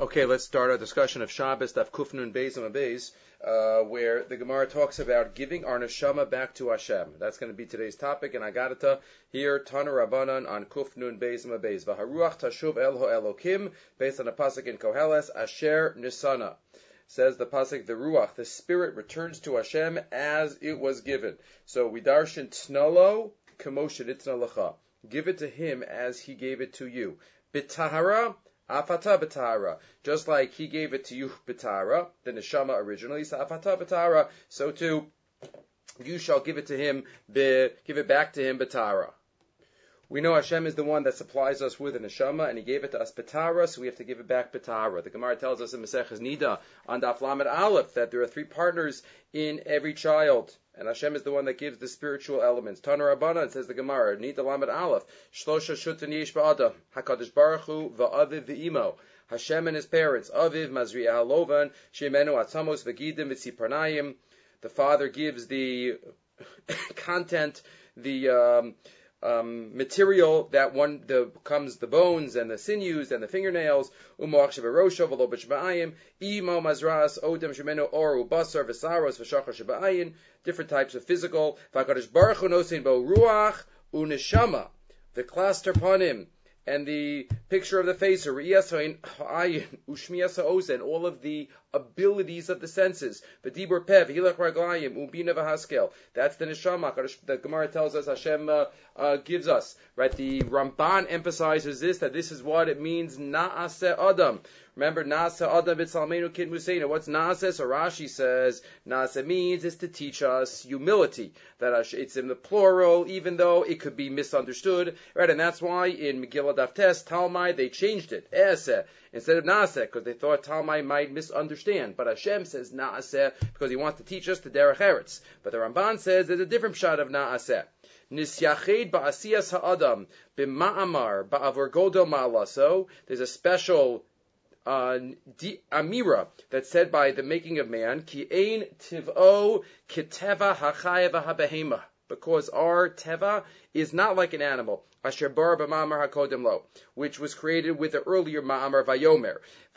Okay, let's start our discussion of Shabbos, Daf Kuf Nun Beis and Beis, where the Gemara talks about giving our neshama back to Hashem. That's going to be today's topic, and I got it here, Tana Rabbanan on Kuf Nun Beis and Beis. V'haruach tashuv el Elokim, based on the pasuk in Koheles, Asher Nisana. Says the pasuk, the Ruach, the Spirit returns to Hashem as it was given. So we darshan tnalo k'moshe nitna lecha. Give it to Him as He gave it to you. B'tahara, Afata b'tahara, just like He gave it to you b'tahara, the neshama originally, so afata b'tahara, so too you shall give it to Him, give it back to Him b'tahara. We know Hashem is the one that supplies us with a neshama, and He gave it to us b'tahara, so we have to give it back b'tahara. The Gemara tells us in Maseches Nida on Daf Lamed Aleph that there are three partners in every child. And Hashem is the one that gives the spiritual elements. Tana Rabbanan, says the Gemara, Nida Lamed Aleph, Shlosha Shutan Yesh Ba'adam, HaKadosh Baruch Hu, Va'aviv V'imo, Hashem and His parents, Aviv, Mazri'ah Halovan, Shemenu Atzamos, V'gidim, V'tziparnayim. The Father gives the content, the material that becomes the bones and the sinews and the fingernails. Umoach sheberosho v'lo b'shba'ayim imo mazras odem shemenu oru basar v'saros v'shachar sheba'ayin. Different types of physical. V'akadosh baruch hu nosein bo ruach uneshama. The cluster panim and the picture of the face, or and all of the abilities of the senses. V'dibur pev, hilach raglayim, ubina v'haskel. That's the neshama. The Gemara tells us Hashem gives us. Right? The Ramban emphasizes this, that this is what it means, na'aseh adam. Remember, na'aseh adam b'tzalmeinu kid museinu. What's na'aseh? So Rashi says, na'aseh means is to teach us humility. That it's in the plural, even though it could be misunderstood. Right? And that's why in Megillah Daf Tes, Talmai, they changed it. Eseh instead of na'aseh, because they thought Talmai might misunderstand. But Hashem says na'aseh because He wants to teach us the derech eretz. But the Ramban says there's a different shot of na'aseh. Nisyached ba'asiyas ha'adam b'ma'amar ba'avor godel ma'alaso. There's a special amira that's said by the making of man, ki ein tiv'o kiteva ha'chayev ha'behema, because our teva is not like an animal. Asher bar b'ma'amar hakodem lo, which was created with the earlier ma'amar vayomer.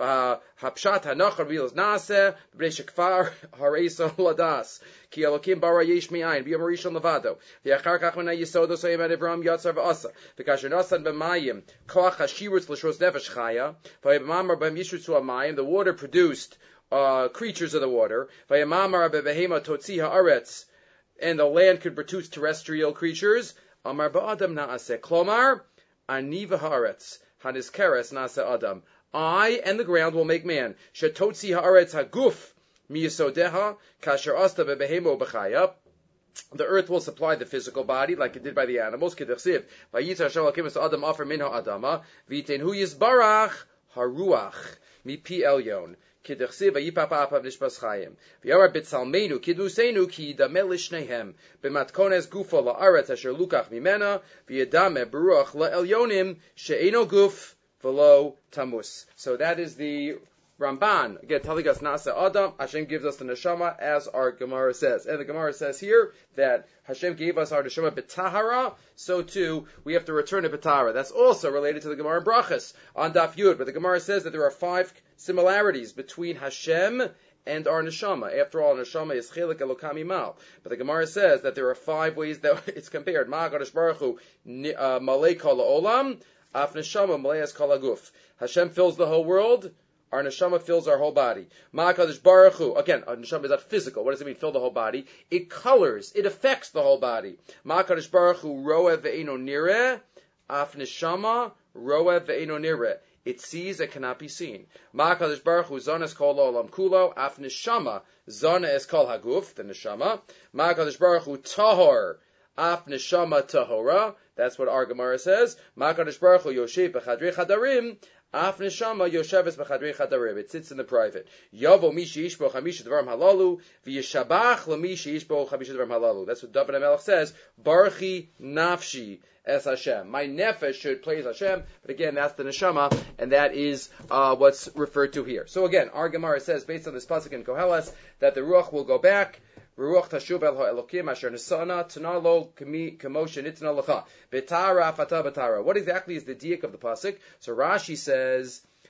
Hapshat hanachar vilas naseh b'nei shekfar hareisa ladas ki elokim bara yesh mi'ayin b'yom rishon levado v'yachar kach min ha'yisodos ha'yim adivram yatzar v'asa v'kasher nasan b'mayim koach hashirutz l'shos nefesh chaya v'yamamar b'hem yishrutzu ha'mayim, the water produced creatures of the water, v'yamamar b'behema totzi ha'aretz, and the land could produce terrestrial creatures. Amar ba'adam na'aseh klomar ani v'haaretz hanizkeres na'aseh adam. I and the ground will make man. Shetotzi haaretz haguf miyasodeha kasher asta bebehemo b'chaya. The earth will supply the physical body like it did by the animals. Kedechsiv vayitzar Hashem Elokim es adam afer min ha'adama v'yitenhu yisbarach haruach mipi elyon. Kidechsiv vayipapa apav nishbas chayim. V'yamar b'tzalmeinu kidusenu ki yidameh l'shneihem b'matkones gufo la'aretz asher lukach mimena v'yadameh beruach la'elyonim she'eno guf v'lo tamus. So that is the Ramban, again, telling us Nasa Adam, Hashem gives us the neshama, as our Gemara says. And the Gemara says here that Hashem gave us our neshama b'tahara, so too we have to return to b'tahara. That's also related to the Gemara in Brachas on Daf Yud, but the Gemara says that there are 5 similarities between Hashem and our neshama. After all, neshama is chelik elokam imal. But the Gemara says that there are 5 ways that it's compared. Ma'akadosh Baruch Hu malei kol ha'olam, af neshama malei es kol haguf. Hashem fills the whole world. Our neshama fills our whole body. Ma'akadosh Baruch Hu. Again, our neshama is not physical. What does it mean, fill the whole body? It colors. It affects the whole body. Ma'akadosh Baruch Hu roeh ve'eno nireh. Af neshama roeh ve'eno nireh. It sees, it cannot be seen. Ma'akadosh Baruch Hu zana es kol olam kulo. Af neshama zana es kol haguf, the neshama. Ma'akadosh Baruch Hu tahor. Af neshama tahora. That's what our Gemara says. Ma'akadosh Baruch Hu yoshev b'chadrei chadarim. Af neshama yosheves b'chadrei chadarim. It sits in the private. Yavo mishi yishbo chamisha dvarim halalu v'yishabach l'mishi yishbo chamisha dvarim halalu. That's what David HaMelech says. Baruchi nafshi es Hashem. My nefesh should praise Hashem. But again, that's the neshama, and that is what's referred to here. So again, our Gemara says, based on this pasuk in Koheles, that the ruach will go back. Ruach tashuv el ha'elokim asher nesana tanalo k'moshe nitna lecha betara afata betara. What exactly is the diak of the pasuk? So Rashi says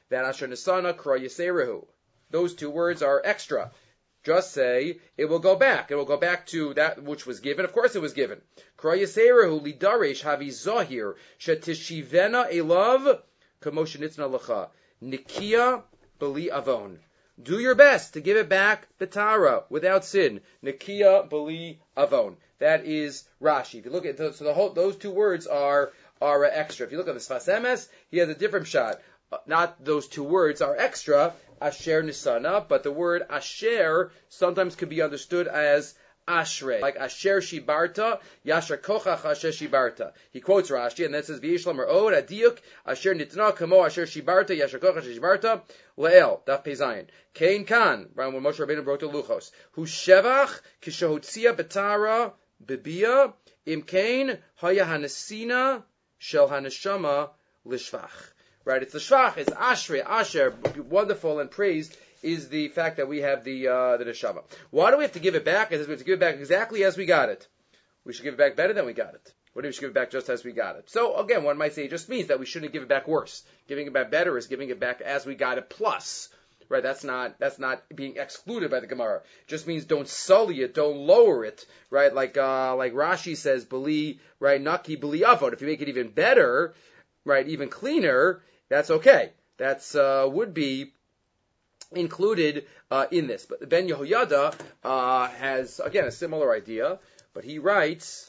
that Asher Nisana Kra Yiserehu. Those two words are extra. Just say, it will go back. It will go back to that which was given. Of course it was given. Kra Yiserehu lidaresh havi zahir shetishivena elav kamoshe nitzna lecha. Nikia beli avon. Do your best to give it back betara, without sin. Nikia beli avon. That is Rashi. If you look at those two words are extra. If you look at the Sfas Emes, he has a different shot. Not those two words are extra, Asher Nisana, but the word Asher sometimes could be understood as Ashrei, like Asher Shibarta, Yasher Kochach Asher Shibarta. He quotes Rashi, and then says, V'yishlam R'od Adiyuk, Asher Nitna Kamo Asher Shibarta, Yasher Kochach Asher Shibarta, Leel, Daf Pezayin. Kain Kan, right when Moshe Rabbeinu wrote to Luchos, Hu Shevach, Kishohotzia Betara, Bibia, Im Kain, Haya Hanasina, Shel Hanashama, Lishvach. Right, it's the shvach, it's ashrei, asher, wonderful and praised is the fact that we have the neshama. Why do we have to give it back? It says we have to give it back exactly as we got it. We should give it back better than we got it. What if we should give it back just as we got it? So again, one might say it just means that we shouldn't give it back worse. Giving it back better is giving it back as we got it plus. Right, that's not being excluded by the Gemara. It just means don't sully it, don't lower it. Right, like Rashi says, beli, right, naki beli avod. If you make it even better, right, even cleaner, that's okay. That's would be included in this. But Ben Yehoyada has, again, a similar idea, but he writes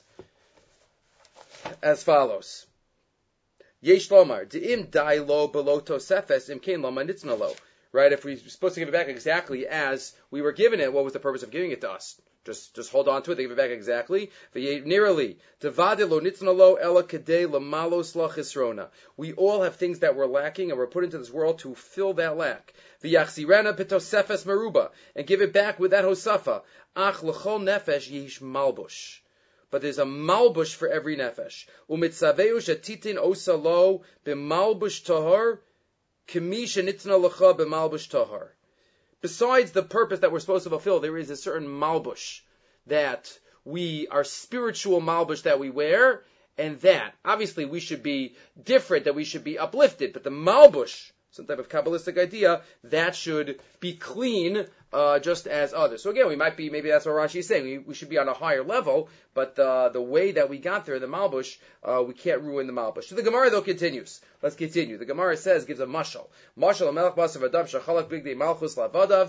as follows. Yesh lomar, de'im dai lo below tosefes im kein loma nitzna lo. Right, if we're supposed to give it back exactly as we were given it, what was the purpose of giving it to us? Just hold on to it. They give it back exactly. We all have things that we're lacking, and we're put into this world to fill that lack. And give it back with that hosafa. But there's a malbush for every nefesh. Besides the purpose that we're supposed to fulfill, there is a certain malbush that our spiritual malbush that we wear, and that, obviously we should be different, that we should be uplifted, but the malbush, some type of Kabbalistic idea, that should be clean, just as others. So again, maybe that's what Rashi is saying, we should be on a higher level, but the way that we got there, the malbush, we can't ruin the malbush. So the Gemara though continues. Let's continue. The Gemara gives a mashal. Mashal melech basav adam shachalak bigdei malchus lavadav.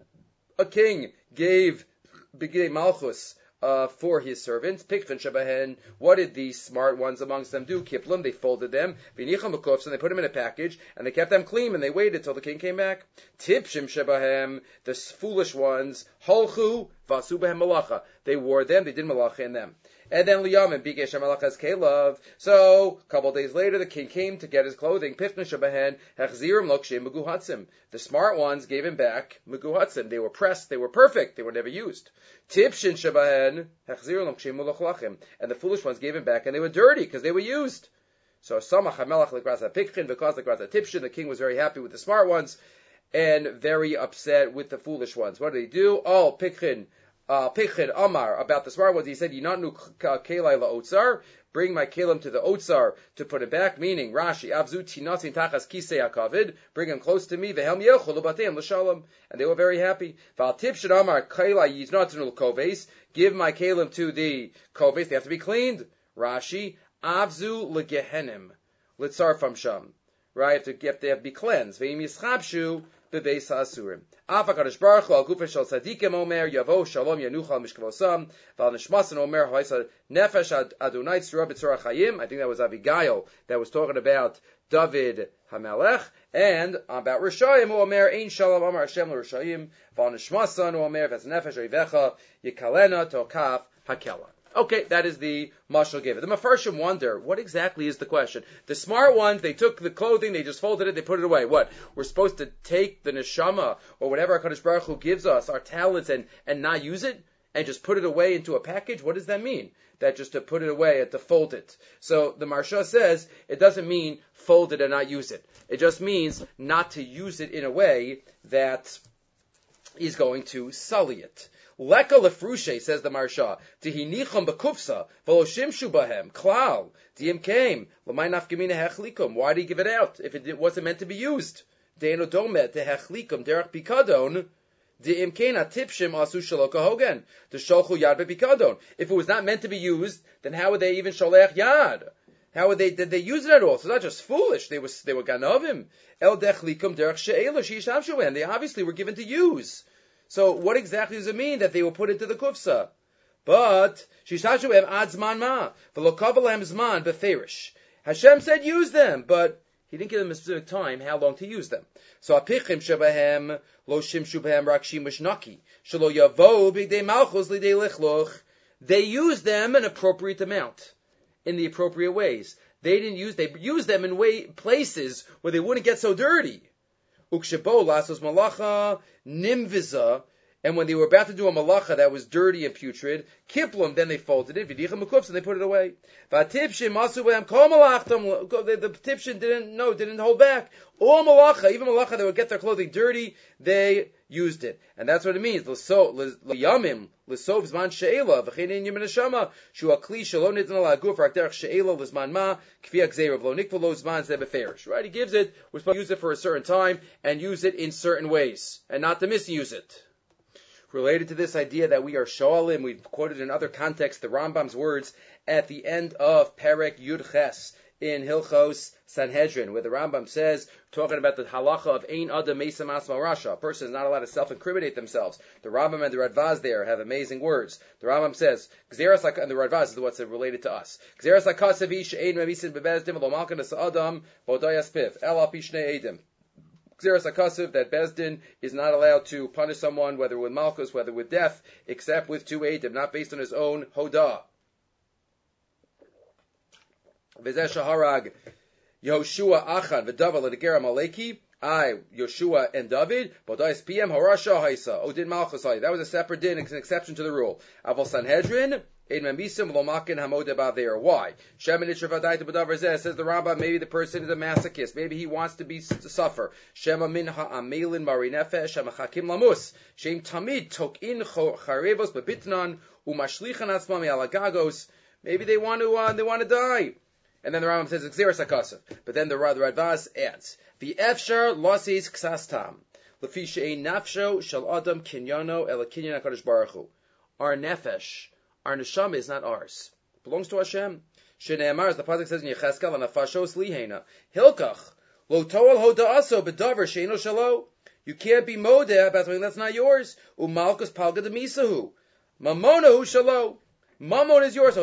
A king gave bigdei malchus for his servants. Pikvin shabahen. What did the smart ones amongst them do? Kiplim, they folded them. Vinicham makufs, and they put them in a package, and they kept them clean, and they waited till the king came back. Tipshim shabahem, the foolish ones. Holchu vasu behem malacha. They wore them, they did malacha in them. And then Liyamin Bikesh Malachas Kelev. So a couple of days later, the king came to get his clothing. Pifna Shabahen Hechzirim Lokshe Meguhatzim. The smart ones gave him back Meguhatzim. They were pressed. They were perfect. They were never used. Tipshin Shabahen Hechzirim Lokshe Mulachlachim. And the foolish ones gave him back, and they were dirty because they were used. So Samach Hamelach Legrasa Pikchin because Legrasa Tipshin. The king was very happy with the smart ones and very upset with the foolish ones. What did he do? Oh, Pikchin. Pechid Amar, about the smart ones, he said, Yinatnu Kelai la'otzar, bring my kelim to the otzar to put it back, meaning, Rashi, Avzu tinasin tachas kisei hakavid, bring him close to me, vehem yelchu l'bateim l'shalom, and they were very happy. Val tipshid Amar Kelai yisnatnu l'koves, give my kelim to the koves, they have to be cleaned. Rashi, Avzu l'gehenim, l'tzar from sham, right, they have to be cleansed. Ve'im yischabshu, bebeis ha'asurim. Af HaKadosh Baruch Hu al gufa shel tzadikim omer yavo shalom yanuchal mishkavosam val nishmasan omer ha'isa nefesh adonai tzura b'tzora chayim. I think that was Abigail that was talking about David HaMelech, and about Rishayim omer ein shalom omer Hashem l'Rishayim val nishmasan omer v'ez nefesh oivecha yikalena tokaf hakela. Okay, that is the mashal given. The Mefarshim wonder, what exactly is the question? The smart ones, they took the clothing, they just folded it, they put it away. What? We're supposed to take the neshama, or whatever HaKadosh Baruch Hu gives us, our talents, and not use it? And just put it away into a package? What does that mean? That just to put it away and to fold it. So the Marsha says, it doesn't mean fold it and not use it. It just means not to use it in a way that is going to sully it. Leka lefrushe, says the Marsha, tihinicham bekufsa, v'loshimshu bahem, klal, diim came, l'may nafkamina hechlikum. Why did he give it out if it wasn't meant to be used? de'eno domet tehechlikum derech pikadon. If it was not meant to be used, then how would they even sholech yad? How would did they use it at all? So not just foolish, they were ganovim. El dechlikum derech she'ela she'yishamshu. They obviously were given to use. So what exactly does it mean that they were put into the kufsa? But she'yishamshu ad zman ma v'lo kavalem zman beferish. Hashem said use them, but He didn't give them a specific time how long to use them. So apichim shebahem lo shimshu behem rak shimush naki shelo yavo b'dei malchus lidei lichloch. They used them an appropriate amount, in the appropriate ways. They used them in places where they wouldn't get so dirty. Ukshebo lasos malacha nimviza. And when they were about to do a malacha that was dirty and putrid, kiplum, then they folded it, vidichim mekufs, and they put it away. Vatipshim asu behem kol malachtam. The tipshin didn't hold back. All malacha, even malacha that would get their clothing dirty, they used it. And that's what it means. L'yamim, l'sov zman she'ela, v'chein yim neshama, shu akli shelo nitin ala guf, rak derech she'ela, l'zman ma, kfi akzerav, lo nikva lo zman ze beferish. Right? He gives it, we're supposed to use it for a certain time, and use it in certain ways, and not to misuse it. Related to this idea that we are shoalim, we've quoted in other contexts the Rambam's words at the end of Perek Yud Ches in Hilchos Sanhedrin, where the Rambam says, talking about the halacha of Ein Adam Mesa Masma Rasha, a person is not allowed to self-incriminate themselves. The Rambam and the Radvaz there have amazing words. The Rambam says, Gzeras, and the Radvaz is what's related to us. Gzeras HaKasav Ish Ein Memisin Bebezdin V'lo Malkan Es Adam V'odayas Piv El Al Pi Shnei Eidim. Gzeras HaKasav, that Bezdin is not allowed to punish someone, whether with malchus, whether with death, except with two eidim, not based on his own hodah. V'zeh shaharag Yehoshua Achan v'David l'Gera Maleki. Yoshua and David, Bodais PM Horasha Haisa, Odin Malchus. That was a separate din, it's an exception to the rule. Aval Sanhedrin, Ein Memisim Lomakin Hamodeba there. Why? Shemanit Shavadai to Badavar Zeh says the Rambam, maybe the person is a masochist, maybe he wants to suffer. Shema min ha'amelin marinefesh, Shema Chakim Lamus, Shem Tamid Tokin Charevos Bebitnan, Umashlichan Atzmami Alagagos. Maybe they want to die. And then the Rambam says, Gzeras HaKasav. But then the Radvaz adds, the Efshar Losis Ksastam. Lefi she'ein nafsho shel Adam kinyano ela kinyan HaKadosh Baruch Hu. Our nefesh, our neshama is not ours. It belongs to Hashem. Shene'emar, as the Pasuk says in Yecheskel, anafashos lihena. Hilkach, lo toal hoda'aso bedavar she'eno shalo. You can't be modeh about something that's not yours. Umalkus palga de misahu. Mamonahu shalo. Mammon is yours,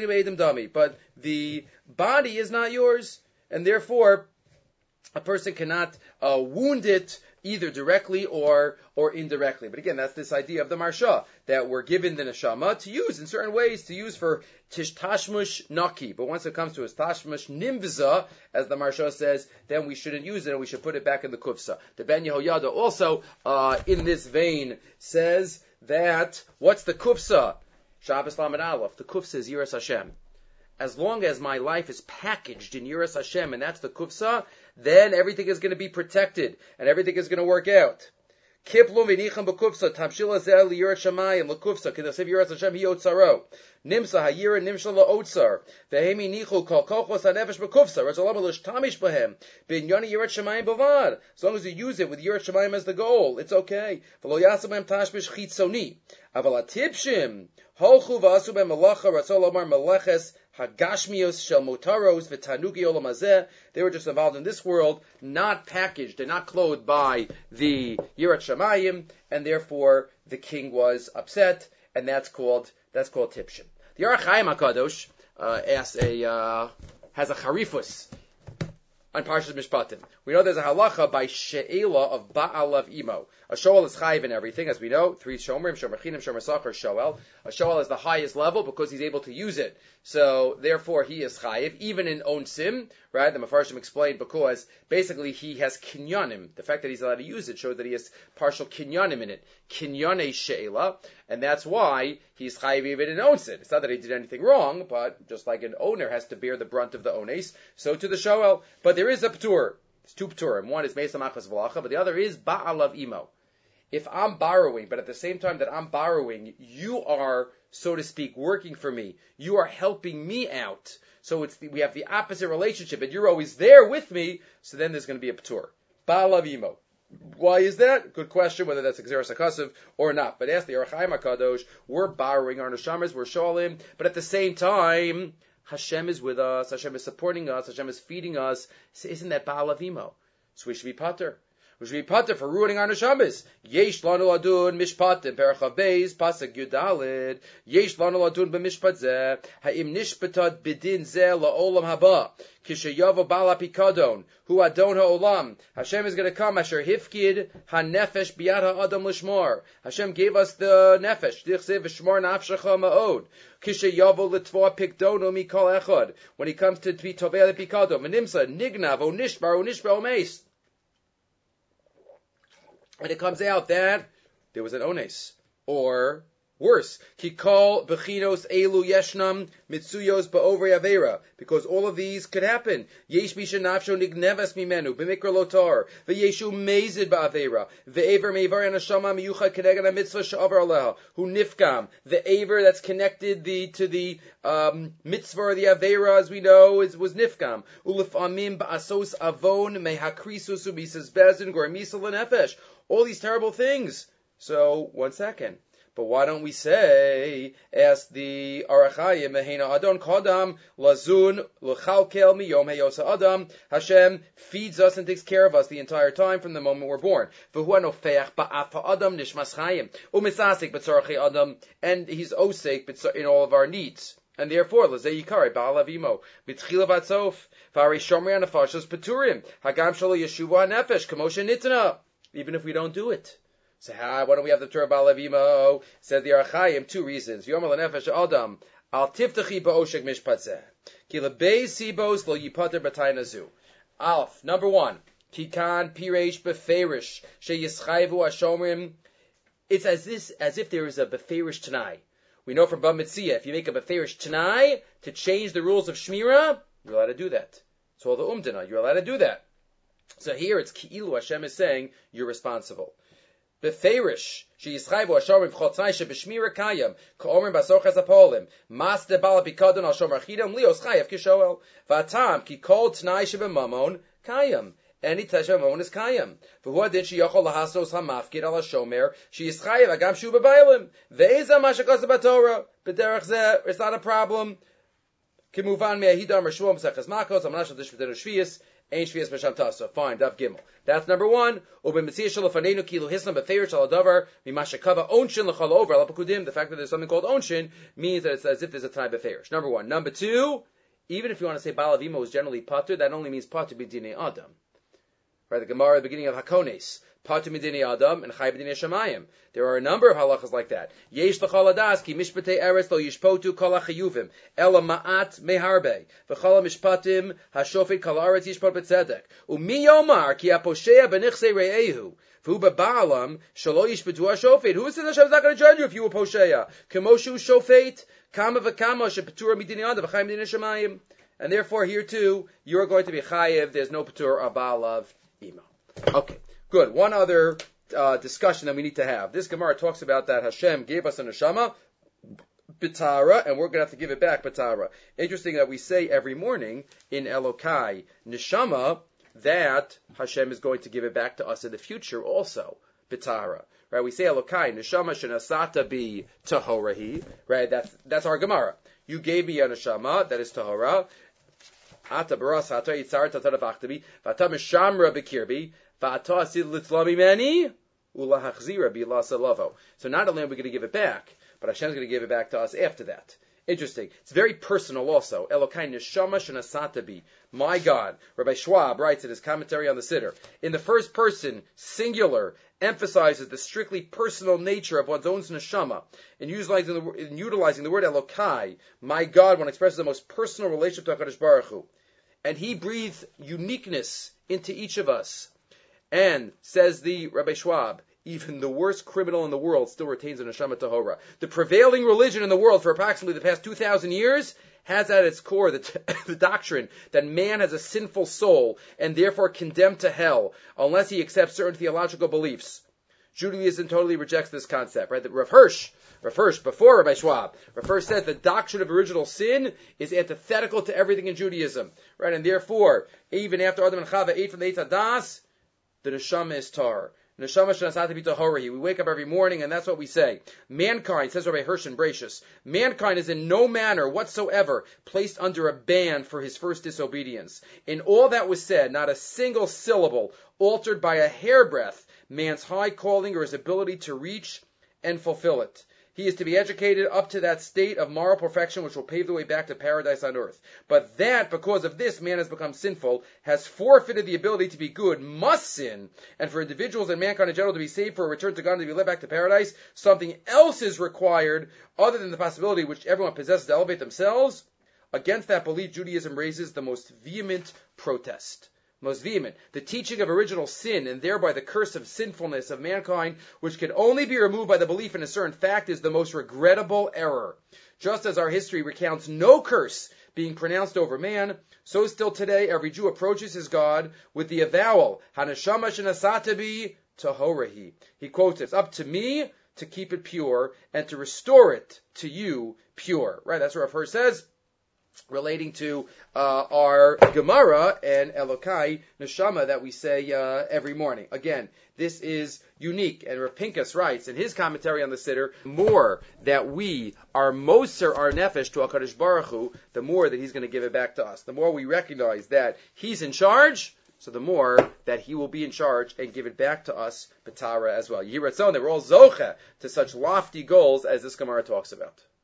but the body is not yours, and therefore a person cannot wound it either directly or indirectly. But again, that's this idea of the Marsha, that we're given the neshama to use in certain ways, to use for tishtashmush naki. But once it comes to his tashmush nimviza, as the Marsha says, then we shouldn't use it, and we should put it back in the kufsa. The Ben Yehoyada also, in this vein, says that, what's the kufsa? Shabbos Lamed Aleph, the kufsa is Yiras Hashem. As long as my life is packaged in Yiras Hashem, and that's the kufsa, then everything is going to be protected, and everything is going to work out. Kiplum v'nicham b'kufsa, tamshil hazel liyirat shamayim l'kufsa, k'nasiv Yiras Hashem hi otzaro. Nimsa ha'yira nimshal la'otzar, v'hemi nichu kol kochos ha'nefesh b'kufsa, Razalam l'shtamish b'hem, b'inyani Yirat Shamayim b'vad. As long as you use it with Yirat Shamayim as the goal, it's okay. V'lo yasam b'hem tashmish chitzoni. Aval atibshim, holchu v'asu b'hem malacha, Ratzol omar meleches, Hagashmios shel motaros v'tanugi olam hazeh. They were just involved in this world, not packaged and not clothed by the Yirat Shamayim, and therefore the king was upset, and that's called tipshim. The Orach Chaim HaKadosh has a charifus on Parshas Mishpatim. We know there's a halacha by she'ela of ba'alav imo. A shoel is chayiv in everything, as we know. 3 shomrim, shomer chinim, shomer sachar, shoel. A shoel is the highest level because he's able to use it. So, therefore, he is chayiv, even in own sim, right? The Mefarshim explained because, basically, he has kinyanim. The fact that he's allowed to use it shows that he has partial kinyanim in it. Kinyane she'ela, and that's why he's chayiv even in own sin. It's not that he did anything wrong, but just like an owner has to bear the brunt of the ones, so to the shoel. But there is a p'tur. It's 2 p'turim. One is Mesa Machas V'lacha, but the other is Ba'alav Imo. If I'm borrowing, but at the same time that I'm borrowing, you are, so to speak, working for me. You are helping me out. So we have the opposite relationship, and you're always there with me, so then there's going to be a p'tur. Ba'alavimo. Why is that? Good question, whether that's Xeris HaKasav or not. But ask the Orach Chaim HaKadosh, we're borrowing our neshamas, we're sholim, but at the same time, Hashem is with us, Hashem is supporting us, Hashem is feeding us. So isn't that Ba'alavimo? So we should be pater. We should be pater for ruining our neshamas. Yesh lanu ladun mishpatim perach beis pasuk yudalid. Yesh lanu ladun b'mishpat zeh ha'im nishpatat bidin zeh la'olam haba kishayavo bala pikadon hu adon ha'olam. Hashem is going to come. Asher hifkid ha'nefesh biyad ha'adam lishmor. Hashem gave us the nefesh. Dichsev v'shmor nafshecha ma'od. Kishayavo l'tvoa pikdono mikol echad. When he comes to be tovei pikadon, v'nimsa nignav o nishbar o nishbar o meis. And it comes out that there was an ones, or worse, kikol bechinos elu yeshnam mitsuyos ba'ovrei avera, because all of these could happen. Yesh misha nafsho nigneves mimenu b'mikra lotar v'yeshu mezid ba'avera ve'ever meivar anashama miyuchad keneged hamitzvah she'avar aleha hu nifkam. The aver that's connected to the mitzvah or the avera, as we know, was nifkam. Ulefamim ba'asos avon mehakrisus u'misas bezin gormisal lenefesh. All these terrible things. So, one second. But why don't we say, ask the Orach Chaim, Mehena Adon Kodam, Lazun, L'chalkel Miyom Heyosa Adam, Hashem feeds us and takes care of us the entire time from the moment we're born. V'hu anofeach ba'afa Adam nishmas Chaim, u'misasik b'tzorachei Adam, and he's osek in all of our needs. And therefore, Lazei Yikare, Ba'alavimo, B'tchila Batsof, V'ari Shomri Anafashos Peturim, Hagam Shalo Yeshuva Nefesh, Kamosha Nitana. Even if we don't do it. So why don't we have the Torah Ba'alavimo? Says the Orach Chaim, two reasons. Yomer l'nefesh Adam, al tiftachi ba'oshek mishpatzeh. Ki lebei sibos lo yipater b'taynazu. Aleph, number one. Kikan pireish beferish she yischayvu ashomrim. It's as if there is a beferish tanai. We know from Bava Metzia, if you make a beferish tanai to change the rules of Shmira, you're allowed to do that. So all the umdana, you're allowed to do that. So here it's Ki'ilu, Hashem is saying, you're responsible. Beferish, she yischayvu ashorim v'chotzai shebeshmira kayam, ka'omrim basorches apolim, mas de bala bikadon al shomer chidam, lios chayav kishoel, v'atam ki kol t'nai shebemamon kayam. Any tesha mamon is kayam. V'hu adin she yochol lahasos hamafkid al hashomer, she yischayev agam shu b'baylim, ve'eza mashakos b'torah, b'derech zeh, it's not a problem. Kimuvan me'ahidam r'shvom b'seches makos, amnash al dishv'denu shviyas, Ein Shvias B'Sham Tasa. Fine, Daf Gimel. That's number one. The fact that there's something called Onshin means that it's as if there's a Tanai B'Ferish. Number one. Number two, even if you want to say Ba'alavimo is generally Pater, that only means Pater B'Dinei Adam. Right, the Gemara at the beginning of Hakones. Pater B'Dinei Adam and Chai B'Dinei Shamayim. There are a number of halachas like that. Yesh l'chol adas ki mishpatei eretz lo yishpotu kol hachayuvim ela ma'at meharbe v'chol mishpatim hashofet kol aretz yishpot b'tzedek u'mi yomar ki aposhea b'nichsei re'ehu v'hu b'ba'alam shelo yishpotu hashofet. Who says Hashem's not going to judge you if you were poshea? Kemoshu shofet kama v'kama shepetura midinei adam v'chai midinei shamayim. And therefore here too you are going to be chayev. There's no petur abalav imo. Okay, good. One other discussion that we need to have. This Gemara talks about that Hashem gave us a neshama, B'tara, and we're going to have to give it back, B'tara. Interesting that we say every morning in Elokai, neshama, that Hashem is going to give it back to us in the future also, B'tara. Right? We say Elokai, neshama shenasata bi tahorahi. Right? That's our Gemara. You gave me a neshama, that is tahora. Ata baras hata yitzar tatara vachtabi, vata mishamra b'kirbi, so not only are we going to give it back, but Hashem's going to give it back to us after that. Interesting. It's very personal also. Elokai neshama shenasata bi. My God. Rabbi Schwab writes in his commentary on the Siddur, in the first person, singular, emphasizes the strictly personal nature of one's own neshama. In utilizing the word Elokai, my God, one expresses the most personal relationship to HaKadosh Baruch Hu. And he breathes uniqueness into each of us. And, says the Rabbi Schwab, even the worst criminal in the world still retains a neshama tahora. The prevailing religion in the world for approximately the past 2,000 years has at its core the doctrine that man has a sinful soul and therefore condemned to hell unless he accepts certain theological beliefs. Judaism totally rejects this concept, right? Rav Hirsch, before Rabbi Schwab, Rav Hirsch said the doctrine of original sin is antithetical to everything in Judaism, right? And therefore, even after Adam and Chava ate from the Eitz Hadas, the neshama is tar. Neshama shenasata b'tahorahi. We wake up every morning, and that's what we say. Mankind, says Rabbi Hirsch and Bracious, mankind is in no manner whatsoever placed under a ban for his first disobedience. In all that was said, not a single syllable altered by a hairbreadth man's high calling or his ability to reach and fulfill it. He is to be educated up to that state of moral perfection which will pave the way back to paradise on earth. But that, because of this, man has become sinful, has forfeited the ability to be good, must sin, and for individuals and mankind in general to be saved for a return to God and to be led back to paradise, something else is required other than the possibility which everyone possesses to elevate themselves. Against that belief, Judaism raises the most vehement protest. Most vehement, the teaching of original sin and thereby the curse of sinfulness of mankind, which can only be removed by the belief in a certain fact, is the most regrettable error. Just as our history recounts no curse being pronounced over man, so still today every Jew approaches his God with the avowal, Haneshama shenasata bi tahorahi. He quotes, it's up to me to keep it pure and to restore it to you pure. Right, that's what Rav Hirsch says, relating to our Gemara and Elokai Neshama that we say every morning. Again, this is unique, and Rav Pinkus writes in his commentary on the Siddur, more that we are moser our nefesh to HaKadosh Baruch Hu, the more that he's going to give it back to us. The more we recognize that he's in charge, so the more that he will be in charge and give it back to us, B'tara as well. Yiratzon, that we're all zoche to such lofty goals as this Gemara talks about.